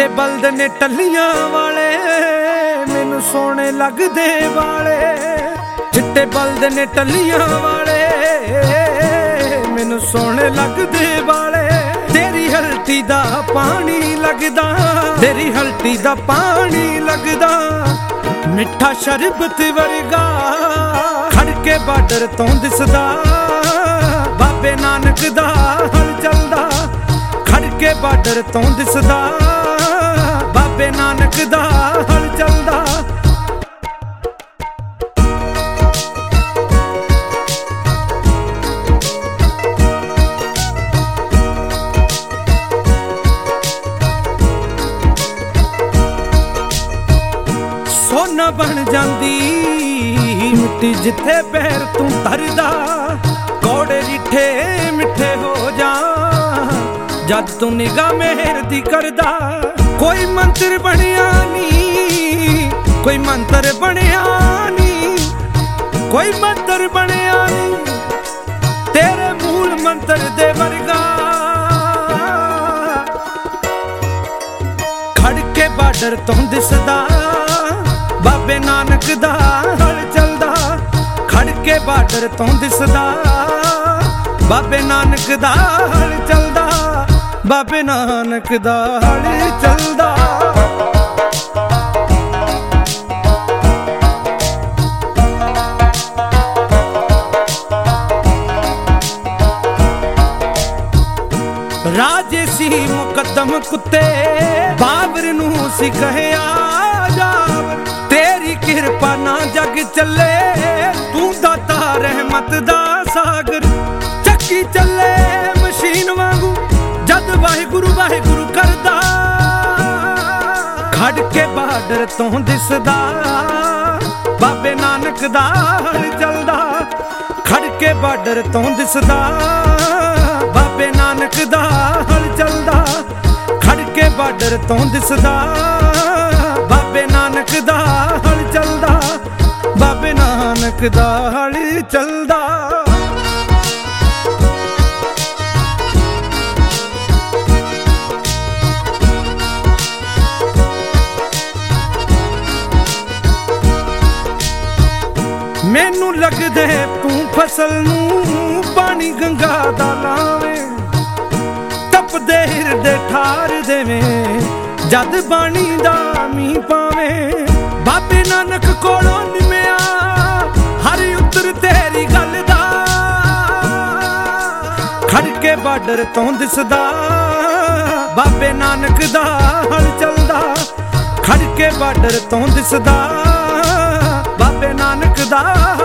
ਬਲਦ ਨੇ ਟੱਲੀਆਂ ਵਾਲੇ ਮੈਨੂੰ ਸੋਹਣੇ ਲੱਗਦੇ ਵਾਲੇ। ਚਿੱਟੇ ਬਲਦ ਨੇ ਟੱਲੀਆਂ ਵਾਲੇ ਮੈਨੂੰ ਸੋਹਣੇ ਲੱਗਦੇ ਵਾਲੇ। ਤੇਰੀ ਹਲਟੀ ਦਾ ਪਾਣੀ ਲੱਗਦਾ, ਤੇਰੀ ਹਲਟੀ ਦਾ ਪਾਣੀ ਲੱਗਦਾ ਮਿੱਠਾ ਸ਼ਰਬਤ ਵਰਗਾ। ਖੜ ਕੇ ਬਾਰਡਰ ਤੋਂ ਦਿਸਦਾ ਬਾਬੇ ਨਾਨਕ ਦਾ ਹਲ ਚੱਲਦਾ। ਖੜ ਕੇ ਬਾਰਡਰ ਤੋਂ ਦਿਸਦਾ ਬਾਬੇ ਨਾਨਕ ਦਾ ਹਲ ਚੱਲਦਾ। ਸੋਨਾ ਬਣ ਜਾਂਦੀ ਮਿੱਟੀ ਜਿੱਥੇ ਪੈਰ ਤੂੰ ਧਰਦਾ। ਕੌੜੇ ਰਿੱਠੇ ਮਿੱਠੇ ਹੋ ਜਾ ਜਦ ਤੂੰ ਨਿਗਾਹ ਮਿਹਰ ਦੀ ਕਰਦਾ। ਕੋਈ ਮੰਤਰ ਬਣਿਆ ਨੀ, ਕੋਈ ਮੰਤਰ ਬਣਿਆ ਨੀ, ਕੋਈ ਮੰਤਰ ਬਣਿਆ ਨੀ ਤੇਰੇ ਮੂਲ ਮੰਤਰ ਦੇ ਵਰਗਾ। ਖੜ ਕੇ ਬਾਰਡਰ ਤੋਂ ਦਿਸਦਾ ਬਾਬੇ ਨਾਨਕ ਦਾ ਹਲ ਚੱਲਦਾ। ਖੜ ਕੇ ਬਾਰਡਰ ਤੋਂ ਦਿਸਦਾ ਬਾਬੇ ਨਾਨਕ ਦਾ ਹਲ ਚੱਲਦਾ। ਬਾਬੇ ਨਾਨਕ ਦਾ ਹਲ ਚੱਲਦਾ। ਰਾਜੇ ਸੀ ਮੁਕੱਦਮ ਕੁੱਤੇ ਬਾਬਰ ਨੂੰ ਸੀ ਕਹਿਆ ਜਾਵਰ। ਤੇਰੀ ਕਿਰਪਾ ਨਾ ਜਗ ਚੱਲੇ ਤੂੰ ਦਾਤਾ ਰਹਿਮਤ ਦਾ ਸਾਗਰ। ਚੱਕੀ ਚੱਲੇ ਮਸ਼ੀਨ ਵਾਂਗੂ ਜਦ ਵਾਹਿਗੁਰੂ ਵਾਹਿਗੁਰੂ ਕਰਦਾ। ਖੜ ਕੇ ਬਾਰਡਰ ਤੋਂ ਦਿਸਦਾ ਬਾਬੇ ਨਾਨਕ ਦਾ ਹਲ ਚੱਲਦਾ। ਖੜ ਕੇ ਬਾਰਡਰ ਤੋਂ ਦਿਸਦਾ ਬਾਬੇ ਨਾਨਕ ਦਾ ਹਲ ਚੱਲਦਾ। ਖੜ ਕੇ ਬਾਰਡਰ ਤੋਂ ਦਿਸਦਾ ਬਾਬੇ ਨਾਨਕ ਦਾ ਹਲ ਚੱਲਦਾ। ਬਾਬੇ ਨਾਨਕ ਦਾ ਹਲ ਚੱਲਦਾ। ਮੈਨੂੰ ਲੱਗਦੇ ਤੂੰ ਫਸਲ ਨੂੰ ਪਾਣੀ ਗੰਗਾ ਦਾ ਲਾਵੇਂ। ਤਪਦੇ ਹਿਰਦੇ ਠਾਰ ਦੇਵੇਂ ਜਦ ਬਾਣੀ ਦਾ ਮੀਂਹ ਪਾਵੇਂ। ਬਾਬੇ ਨਾਨਕ ਕੋਲੋਂ ਨਿਮਿਆ ਹਰ ਉੱਤਰ ਤੇਰੀ ਗੱਲ ਦਾ। ਖੜ ਕੇ ਬਾਰਡਰ ਤੋਂ ਦਿਸਦਾ ਬਾਬੇ ਨਾਨਕ ਦਾ ਹਲ ਚੱਲਦਾ। ਖੜ ਕੇ ਬਾਰਡਰ ਤੋਂ ਦਿਸਦਾ ਬਾਬੇ ਨਾਨਕ ਦਾ